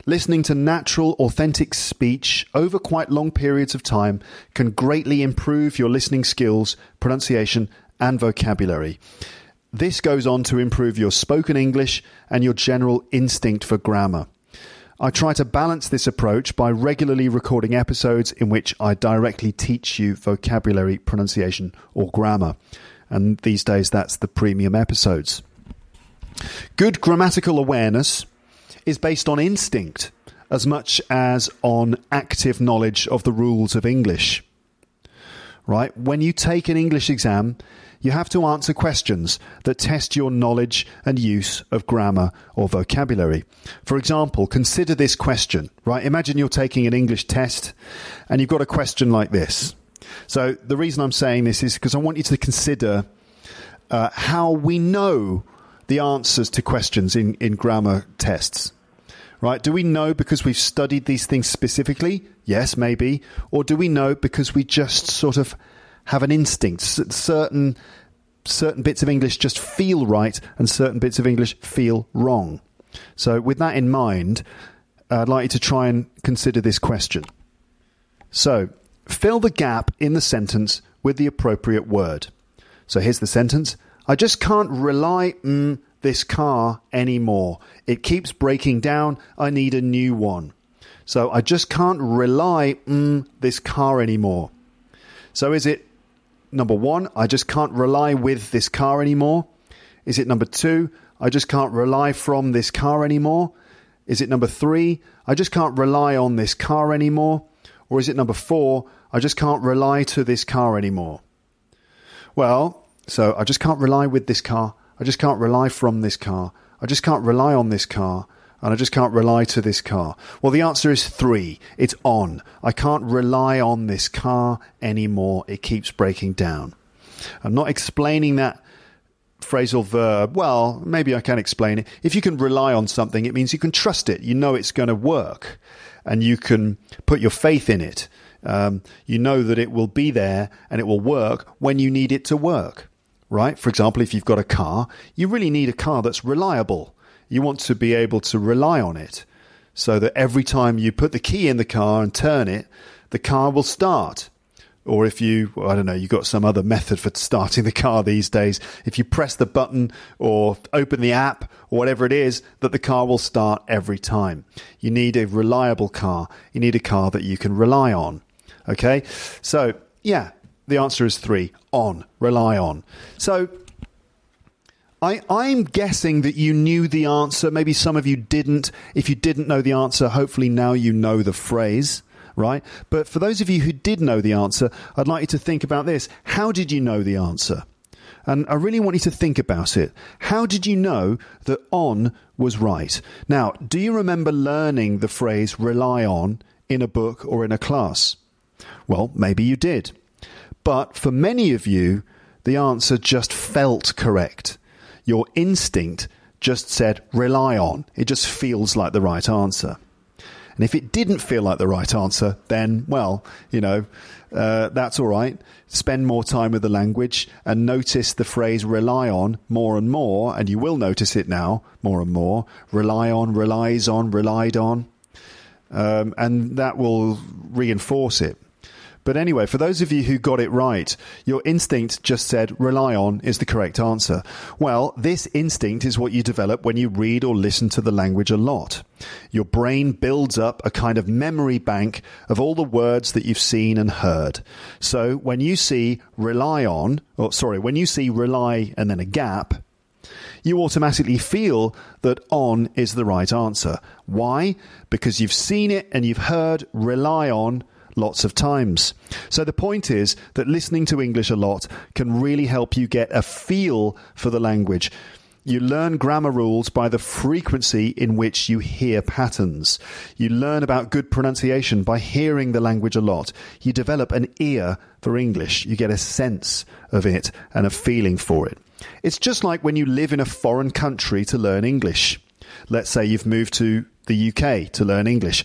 Listening to natural, authentic speech over quite long periods of time can greatly improve your listening skills, pronunciation, and vocabulary. This goes on to improve your spoken English and your general instinct for grammar. I try to balance this approach by regularly recording episodes in which I directly teach you vocabulary, pronunciation, or grammar. And these days, that's the premium episodes. Good grammatical awareness is based on instinct as much as on active knowledge of the rules of English. Right? When you take an English exam, you have to answer questions that test your knowledge and use of grammar or vocabulary. For example, consider this question, right? Imagine you're taking an English test and you've got a question like this. So the reason I'm saying this is because I want you to consider how we know the answers to questions in grammar tests. Right? Do we know because we've studied these things specifically? Yes, maybe. Or do we know because we just sort of have an instinct? Certain bits of English just feel right and certain bits of English feel wrong. So with that in mind, I'd like you to try and consider this question. So fill the gap in the sentence with the appropriate word. So here's the sentence. I just can't rely on this car anymore. It keeps breaking down. I need a new one. So I just can't rely on this car anymore. So is it number one, I just can't rely with this car anymore? Is it number two, I just can't rely from this car anymore? Is it number three, I just can't rely on this car anymore? Or is it number four, I just can't rely to this car anymore? Well, so I just can't rely with this car. I just can't rely from this car. I just can't rely on this car. And I just can't rely to this car. Well, the answer is three. It's on. I can't rely on this car anymore. It keeps breaking down. I'm not explaining that phrasal verb. Well, maybe I can explain it. If you can rely on something, it means you can trust it. You know it's going to work. And you can put your faith in it. You know that it will be there and it will work when you need it to work. Right? For example, if you've got a car, you really need a car that's reliable. You want to be able to rely on it so that every time you put the key in the car and turn it, the car will start. Or if you've got some other method for starting the car these days, if you press the button or open the app or whatever it is, that the car will start every time. You need a reliable car. You need a car that you can rely on. Okay? So, yeah, the answer is three. On. Rely on. So I'm guessing that you knew the answer. Maybe some of you didn't. If you didn't know the answer, hopefully now you know the phrase, right? But for those of you who did know the answer, I'd like you to think about this. How did you know the answer? And I really want you to think about it. How did you know that on was right? Now, do you remember learning the phrase rely on in a book or in a class? Well, maybe you did. But for many of you, the answer just felt correct. Your instinct just said rely on. It just feels like the right answer. And if it didn't feel like the right answer, then, well, that's all right. Spend more time with the language and notice the phrase rely on more and more, and you will notice it now more and more. Rely on, relies on, relied on. And that will reinforce it. But anyway, for those of you who got it right, your instinct just said rely on is the correct answer. Well, this instinct is what you develop when you read or listen to the language a lot. Your brain builds up a kind of memory bank of all the words that you've seen and heard. So when you see rely and then a gap, you automatically feel that on is the right answer. Why? Because you've seen it and you've heard rely on lots of times. So the point is that listening to English a lot can really help you get a feel for the language. You learn grammar rules by the frequency in which you hear patterns. You learn about good pronunciation by hearing the language a lot. You develop an ear for English. You get a sense of it and a feeling for it. It's just like when you live in a foreign country to learn English. Let's say you've moved to the UK to learn English.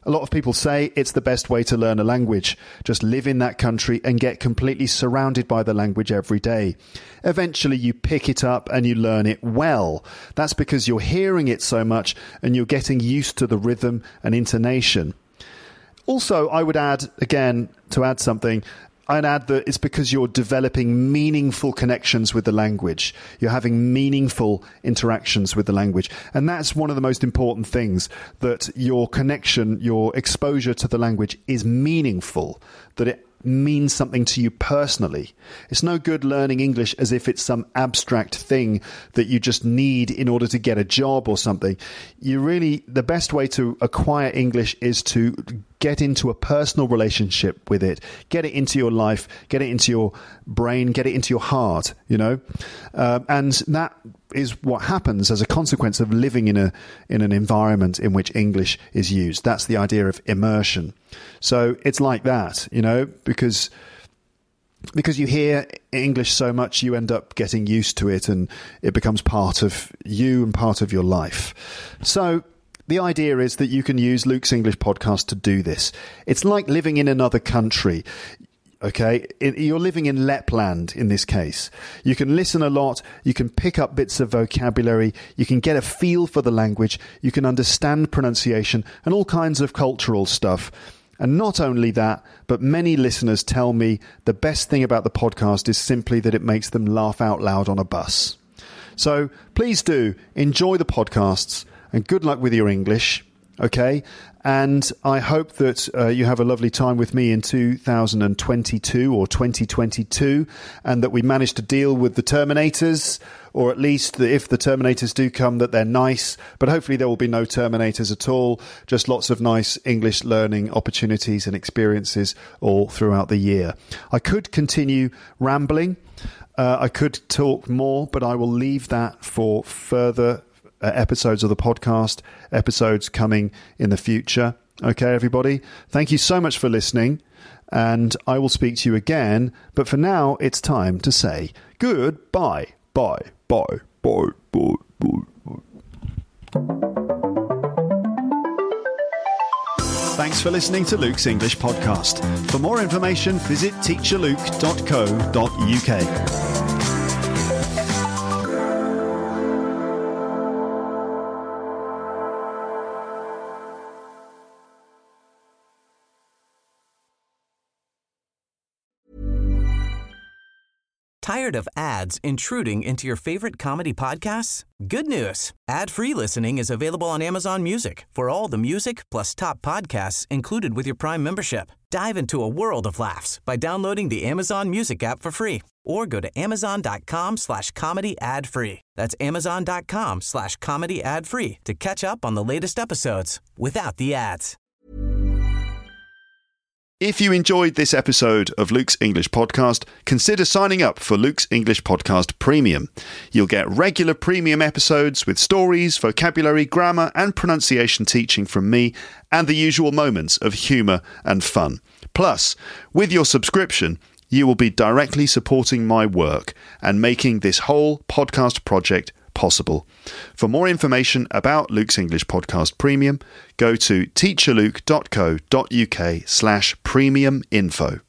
A lot of people say it's the best way to learn a language. Just live in that country and get completely surrounded by the language every day. Eventually you pick it up and you learn it well. That's because you're hearing it so much and you're getting used to the rhythm and intonation. Also, I would add, again, to add something, I'd add that it's because you're developing meaningful connections with the language. You're having meaningful interactions with the language. And that's one of the most important things, that your connection, your exposure to the language is meaningful, that it means something to you personally. It's no good learning English as if it's some abstract thing that you just need in order to get a job or something. The best way to acquire English is to get into a personal relationship with it, get it into your life, get it into your brain, get it into your heart, and that is what happens as a consequence of living in an environment in which English is used. That's the idea of immersion. So it's like that, because you hear English so much, you end up getting used to it and it becomes part of you and part of your life. So the idea is that you can use Luke's English podcast to do this. It's like living in another country. Okay, you're living in Lapland in this case. You can listen a lot, you can pick up bits of vocabulary, you can get a feel for the language, you can understand pronunciation and all kinds of cultural stuff. And not only that, but many listeners tell me the best thing about the podcast is simply that it makes them laugh out loud on a bus. So please do enjoy the podcasts and good luck with your English. Okay, and I hope that you have a lovely time with me in 2022 or 2022, and that we manage to deal with the Terminators, or at least that if the Terminators do come, that they're nice, but hopefully there will be no Terminators at all, just lots of nice English learning opportunities and experiences all throughout the year. I could continue rambling, I could talk more, but I will leave that for further episodes of the podcast, episodes coming in the future. Okay, everybody, thank you so much for listening, and I will speak to you again, but for now it's time to say goodbye. Bye, bye, bye, bye, bye. Thanks for listening to Luke's English podcast. For more information, visit teacherluke.co.uk. Tired of ads intruding into your favorite comedy podcasts? Good news. Ad-free listening is available on Amazon Music for all the music plus top podcasts included with your Prime membership. Dive into a world of laughs by downloading the Amazon Music app for free or go to amazon.com/comedy ad-free. That's amazon.com/comedy ad-free to catch up on the latest episodes without the ads. If you enjoyed this episode of Luke's English Podcast, consider signing up for Luke's English Podcast Premium. You'll get regular premium episodes with stories, vocabulary, grammar and pronunciation teaching from me and the usual moments of humour and fun. Plus, with your subscription, you will be directly supporting my work and making this whole podcast project possible. For more information about Luke's English Podcast Premium, go to teacherluke.co.uk/premium info.